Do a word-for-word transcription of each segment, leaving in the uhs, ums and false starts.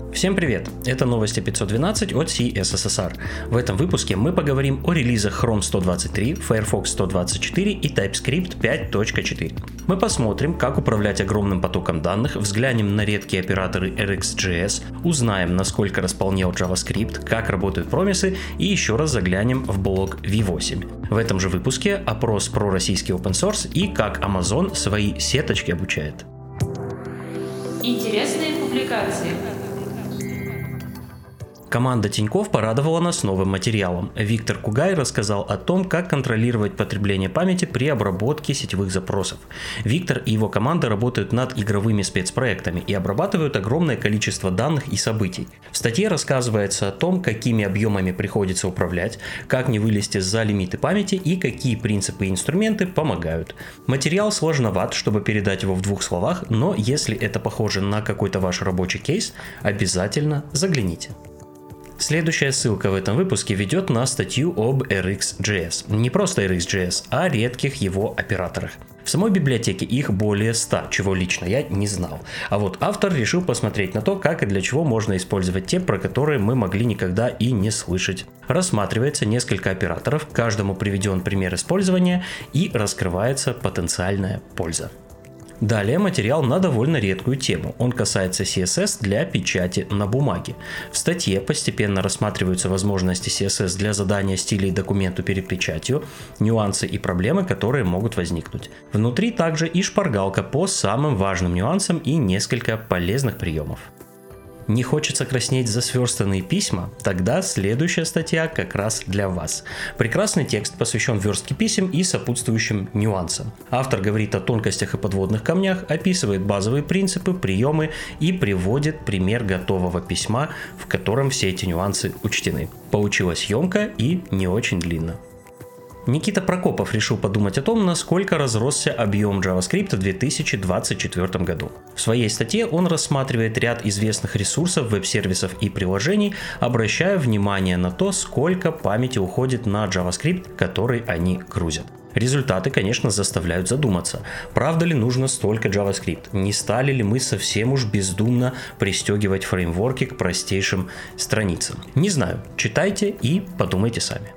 Всем привет! Это новости пятьсот двенадцать от си эс эс эс ар. В этом выпуске мы поговорим о релизах Chrome сто двадцать три, Firefox сто двадцать четыре и TypeScript пять точка четыре. Мы посмотрим, как управлять огромным потоком данных, взглянем на редкие операторы эр икс джей эс, узнаем, насколько располнел JavaScript, как работают промисы и еще раз заглянем в блог ви восемь. В этом же выпуске опрос про российский open source и как Amazon свои сеточки обучает. Интересные публикации. Команда Тинькофф порадовала нас новым материалом. Виктор Кугай рассказал о том, как контролировать потребление памяти при обработке сетевых запросов. Виктор и его команда работают над игровыми спецпроектами и обрабатывают огромное количество данных и событий. В статье рассказывается о том, какими объемами приходится управлять, как не вылезти за лимиты памяти и какие принципы и инструменты помогают. Материал сложноват, чтобы передать его в двух словах, но если это похоже на какой-то ваш рабочий кейс, обязательно загляните. Следующая ссылка в этом выпуске ведет на статью об эр икс джей эс. Не просто эр икс джей эс, а редких его операторах. В самой библиотеке их более ста, чего лично я не знал. А вот автор решил посмотреть на то, как и для чего можно использовать те, про которые мы могли никогда и не слышать. Рассматривается несколько операторов, каждому приведен пример использования и раскрывается потенциальная польза. Далее материал на довольно редкую тему. Он касается си эс эс для печати на бумаге. В статье постепенно рассматриваются возможности си эс эс для задания стилей документу перед печатью, нюансы и проблемы, которые могут возникнуть. Внутри также и шпаргалка по самым важным нюансам и несколько полезных приемов. Не хочется краснеть за сверстанные письма? Тогда следующая статья как раз для вас. Прекрасный текст посвящен верстке писем и сопутствующим нюансам. Автор говорит о тонкостях и подводных камнях, описывает базовые принципы, приемы и приводит пример готового письма, в котором все эти нюансы учтены. Получилось емко и не очень длинно. Никита Прокопов решил подумать о том, насколько разросся объем JavaScript в две тысячи двадцать четвёртом году. В своей статье он рассматривает ряд известных ресурсов, веб-сервисов и приложений, обращая внимание на то, сколько памяти уходит на JavaScript, который они грузят. Результаты, конечно, заставляют задуматься, правда ли нужно столько JavaScript, не стали ли мы совсем уж бездумно пристегивать фреймворки к простейшим страницам. Не знаю, читайте и подумайте сами.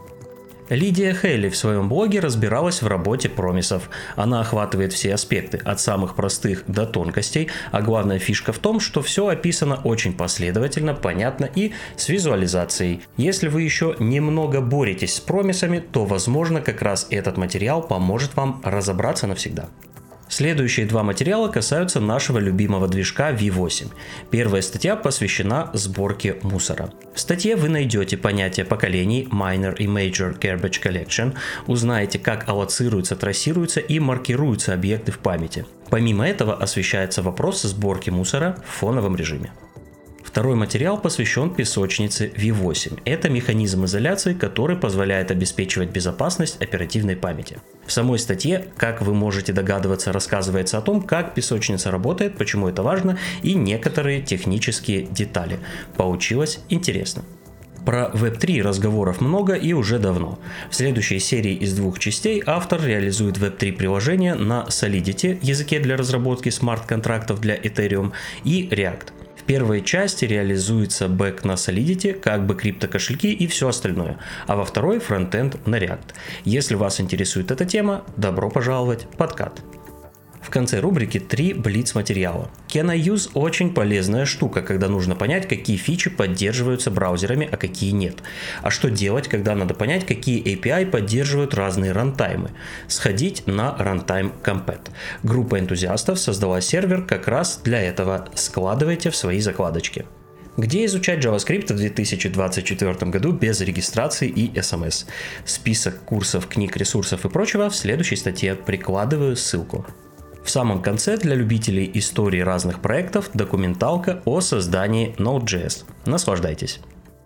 Лидия Хейли в своем блоге разбиралась в работе промисов. Она охватывает все аспекты, от самых простых до тонкостей, а главная фишка в том, что все описано очень последовательно, понятно и с визуализацией. Если вы еще немного боретесь с промисами, то, возможно, как раз этот материал поможет вам разобраться навсегда. Следующие два материала касаются нашего любимого движка ви восемь. Первая статья посвящена сборке мусора. В статье вы найдете понятие поколений Minor и Major Garbage Collection, узнаете, как аллоцируются, трассируются и маркируются объекты в памяти. Помимо этого освещается вопрос сборки мусора в фоновом режиме. Второй материал посвящен песочнице ви восемь. Это механизм изоляции, который позволяет обеспечивать безопасность оперативной памяти. В самой статье, как вы можете догадываться, рассказывается о том, как песочница работает, почему это важно и некоторые технические детали. Получилось интересно. Про веб три разговоров много и уже давно. В следующей серии из двух частей автор реализует веб три приложение на Solidity, языке для разработки смарт-контрактов для Ethereum, и React. В первой части реализуется бэк на Solidity, как бы криптокошельки и все остальное, а во второй фронтенд на React. Если вас интересует эта тема, добро пожаловать в подкат. В конце рубрики три блиц материала. Can I Use очень полезная штука, когда нужно понять, какие фичи поддерживаются браузерами, а какие нет. А что делать, когда надо понять, какие эй пи ай поддерживают разные рантаймы. Сходить на Runtime Compet. Группа энтузиастов создала сервер как раз для этого. Складывайте в свои закладочки. Где изучать JavaScript в две тысячи двадцать четвёртом году без регистрации и эс эм эс? Список курсов, книг, ресурсов и прочего в следующей статье. Прикладываю ссылку. В самом конце для любителей истории разных проектов документалка о создании Node.js. Наслаждайтесь.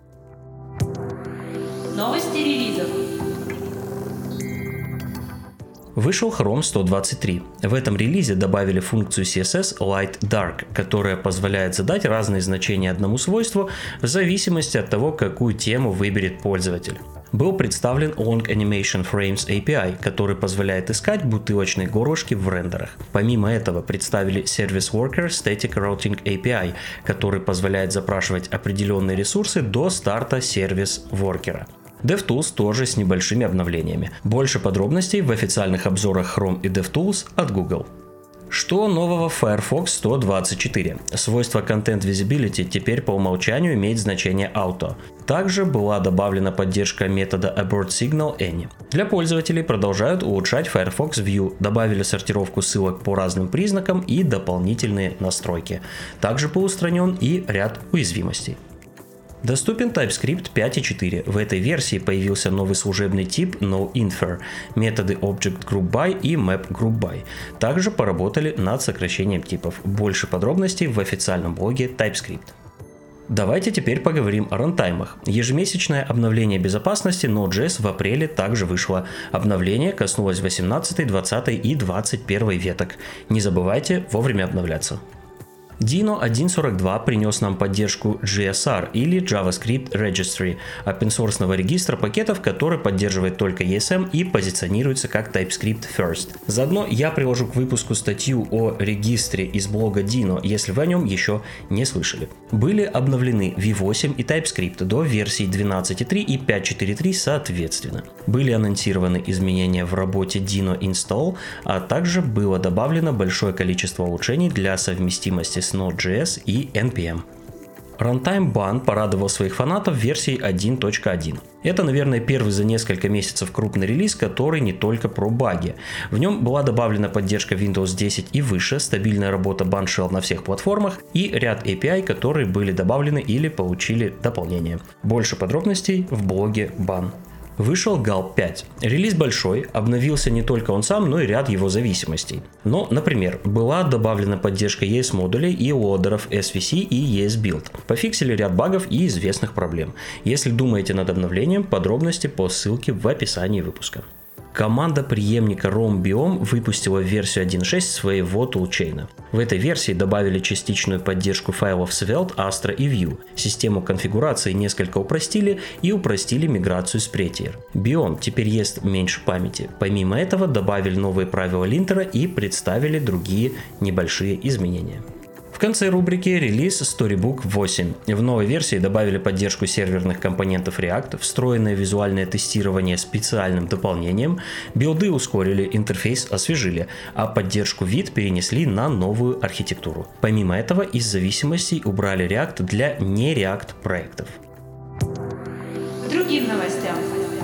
Новости релизов. Вышел Chrome сто двадцать три. В этом релизе добавили функцию си эс эс Light Dark, которая позволяет задать разные значения одному свойству в зависимости от того, какую тему выберет пользователь. был представлен Long Animation Frames эй пи ай, который позволяет искать бутылочные горлышки в рендерах. Помимо этого представили Service Worker Static Routing эй пи ай, который позволяет запрашивать определенные ресурсы до старта Service Worker. DevTools тоже с небольшими обновлениями. Больше подробностей в официальных обзорах Chrome и DevTools от Google. Что нового в Firefox сто двадцать четыре? Свойство Content Visibility теперь по умолчанию имеет значение Auto. Также была добавлена поддержка метода Abort Signal Any. Для пользователей продолжают улучшать Firefox View, добавили сортировку ссылок по разным признакам и дополнительные настройки. Также был устранен и ряд уязвимостей. Доступен TypeScript пять точка четыре. В этой версии появился новый служебный тип NoInfer, методы ObjectGroupBy и MapGroupBy. Также поработали над сокращением типов. Больше подробностей в официальном блоге TypeScript. Давайте теперь поговорим о рантаймах. Ежемесячное обновление безопасности Node.js в апреле также вышло. Обновление коснулось восемнадцатой, двадцатой и двадцать первой веток. Не забывайте вовремя обновляться. Dino один точка сорок два принес нам поддержку джи эс ар или JavaScript Registry, open-source регистра пакетов, который поддерживает только и эс эм и позиционируется как TypeScript First. Заодно я приложу к выпуску статью о регистре из блога Dino, если вы о нем еще не слышали. Были обновлены ви восемь и TypeScript до версий двенадцать точка три и пять точка четыре точка три соответственно. Были анонсированы изменения в работе Dino Install, а также было добавлено большое количество улучшений для совместимости с Node.js и эн пи эм. Runtime Ban порадовал своих фанатов версией один точка один. Это, наверное, первый за несколько месяцев крупный релиз, который не только про баги. В нем была добавлена поддержка Windows десять и выше, стабильная работа Ban Shell на всех платформах и ряд эй пи ай, которые были добавлены или получили дополнение. Больше подробностей в блоге Ban. Вышел галп пять. Релиз большой, обновился не только он сам, но и ряд его зависимостей. Но, например, была добавлена поддержка и эс модулей и лодеров эс ви си и и эс Build. Пофиксили ряд багов и известных проблем. Если думаете над обновлением, подробности по ссылке в описании выпуска. Команда преемника Rhombbiome выпустила версию один точка шесть своего тулчейна. В этой версии добавили частичную поддержку файлов Svelte, Astra и Vue. Систему конфигурации несколько упростили и упростили миграцию с Prettier. Biome теперь ест меньше памяти. Помимо этого добавили новые правила линтера и представили другие небольшие изменения. В конце рубрики релиз Storybook восемь. В новой версии добавили поддержку серверных компонентов React, встроенное визуальное тестирование специальным дополнением, билды ускорили, интерфейс освежили, а поддержку вид перенесли на новую архитектуру. Помимо этого, из зависимостей убрали React для не React проектов. К другим новостям.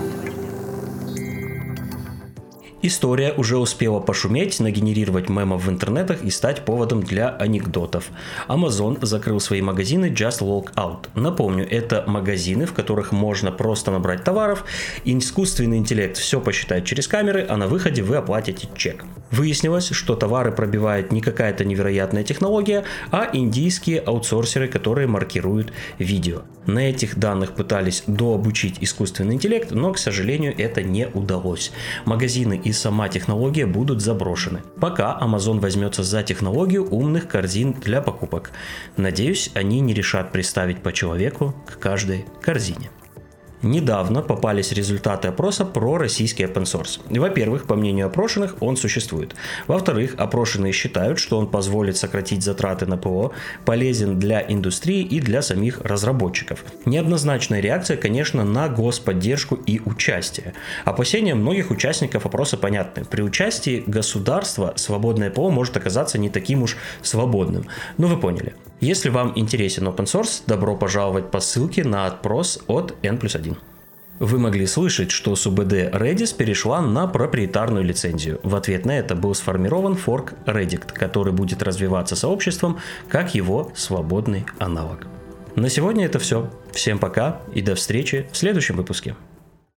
История уже успела пошуметь, нагенерировать мемов в интернетах и стать поводом для анекдотов. Amazon закрыл свои магазины Just Walk Out. Напомню, это магазины, в которых можно просто набрать товаров, и искусственный интеллект все посчитает через камеры, а на выходе вы оплатите чек. Выяснилось, что товары пробивает не какая-то невероятная технология, а индийские аутсорсеры, которые маркируют видео. На этих данных пытались дообучить искусственный интеллект, но, к сожалению, это не удалось. Магазины и сама технология будут заброшены, пока Amazon возьмется за технологию умных корзин для покупок. Надеюсь, они не решат приставить по человеку к каждой корзине. Недавно попались результаты опроса про российский open source. Во-первых, по мнению опрошенных, он существует. Во-вторых, опрошенные считают, что он позволит сократить затраты на ПО, полезен для индустрии и для самих разработчиков. Неоднозначная реакция, конечно, на господдержку и участие. Опасения многих участников опроса понятны. При участии государства свободное ПО может оказаться не таким уж свободным. Ну вы поняли. Если вам интересен open source, добро пожаловать по ссылке на опрос от эн плюс один. Вы могли слышать, что СУБД Redis перешла на проприетарную лицензию. В ответ на это был сформирован форк Redict, который будет развиваться сообществом как его свободный аналог. На сегодня это все. Всем пока и до встречи в следующем выпуске.